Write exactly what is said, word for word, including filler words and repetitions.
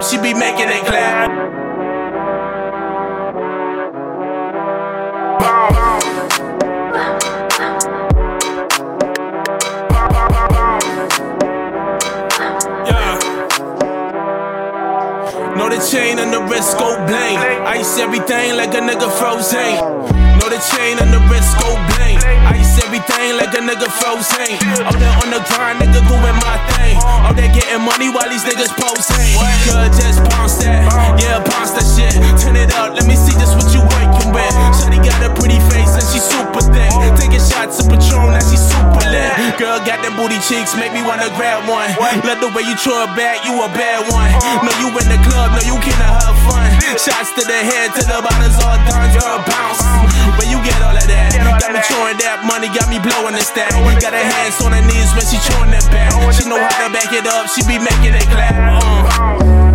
she be making it clap. Know the chain and the wrist go bling. Ice everything like a nigga frozen. Know the chain and the wrist go bling. Ice everything like a nigga frozen. Out there on the grind, nigga doing my thing. Out there getting money while these niggas posing. Could just bounce that, yeah, bounce that shit. Turn it up, let me see just what you working with. Shawty got a pretty face and she super thick. Taking shots of Patron, now she super lit. Girl got them booty cheeks, make me wanna grab one. Love the way you throw it back, you a bad one. Know you in the club, know you can't have fun. Shots to the head, to the bottles all done, girl bounce. Where you get all of that? Got me throwing that money, got me blowing the stack. Got her hands on her knees when she throwing that back. She know how to back it up, she be making it clap. Uh.